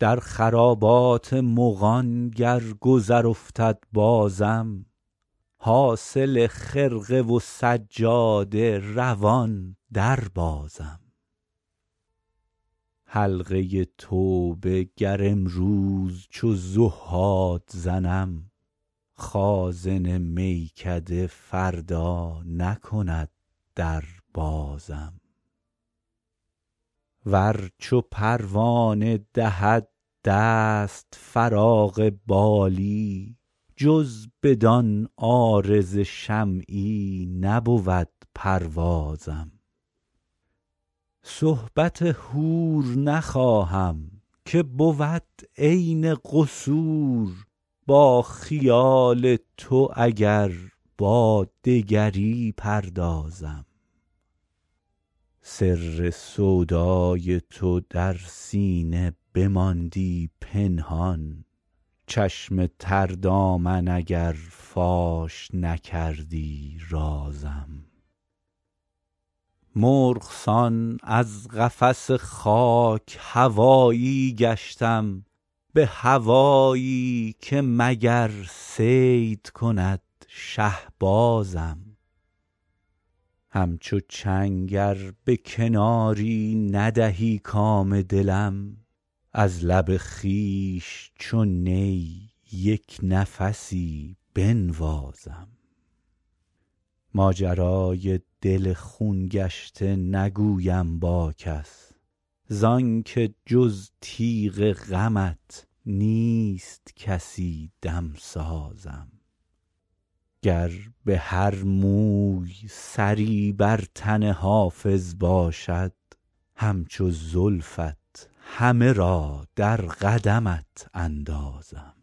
در خرابات مغان گر گذر افتد بازم، حاصل خرقه و سجاده روان در بازم. حلقه توبه گر امروز چو زهاد زنم، خازن میکده فردا نکند در بازم. ور چو پروانه دهد دست فراغ بالی، جز بدان عارض شمعی نبود پروازم. صحبت حور نخواهم که بود عین قصور، با خیال تو اگر با دگری پردازم. سر سودای تو در سینه بماندی پنهان، چشم تر دامن اگر فاش نکردی رازم. مرغ سان از قفس خاک هوایی گشتم، به هوایی که مگر صید کند شهبازم. همچو چنگ ار به کناری ندهی کام دلم، از لب خویش چو نی یک نفسی بنوازم. ماجرای دل خون گشته نگویم با کس، زان که جز تیغ غمت نیست کسی دمسازم. گر به هر موی سری بر تن حافظ باشد، همچو زلفت همه را در قدمت اندازم.